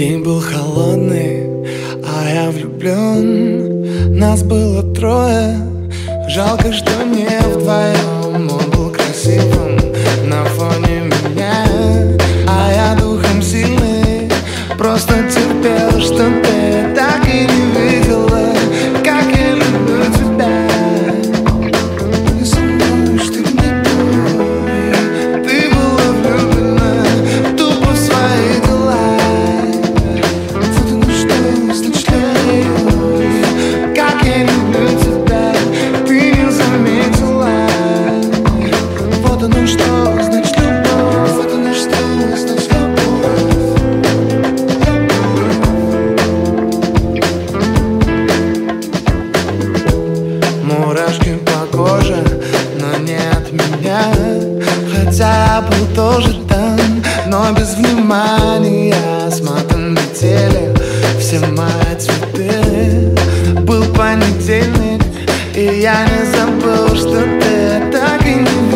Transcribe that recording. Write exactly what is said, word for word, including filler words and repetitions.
День был холодный, а я влюблен. Нас было трое, жалко, что не вдвоем. Он был красивым на фоне меня, а я духом сильный, просто терпел, что ты так и не видела, как я люблю тебя. И со мной, что мне было, ты была влюблена тупо в свои дела. Вот оно что, значит любовь, как я люблю тебя, ты не заметила. Вот оно что, значит любовь, вот оно что, значит любовь. Мурашки по коже, но не от меня, хотя я был тоже там, но без внимания. С матом летели все мои цветы. Был понедельник, и я не забыл, что ты так и не